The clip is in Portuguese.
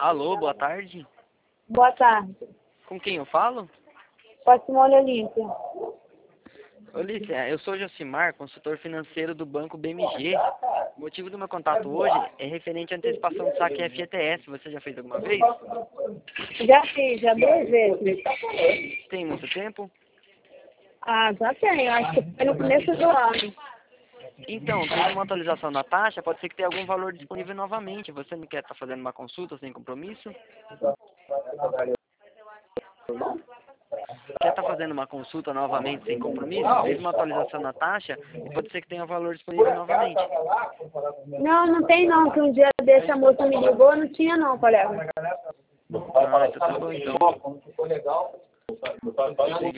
Alô, boa tarde. Boa tarde. Com quem eu falo? Patrimônio Olímpia. Olícia, eu sou Josimar, consultor financeiro do Banco BMG. O motivo do meu contato hoje é referente à antecipação do saque FGTS. Você já fez alguma vez? Já fiz, já 2 vezes. Tem muito tempo? Ah, já tenho. Acho que foi no começo do ano. Então, teve uma atualização na taxa, pode ser que tenha algum valor disponível novamente. Você não quer estar fazendo uma consulta sem compromisso? Quer estar fazendo uma consulta novamente sem compromisso? Teve uma atualização na taxa e pode ser que tenha valor disponível novamente. Não, não tem não, que um dia desse a moça me ligou, não tinha não, colega. Ah, então tá bom então.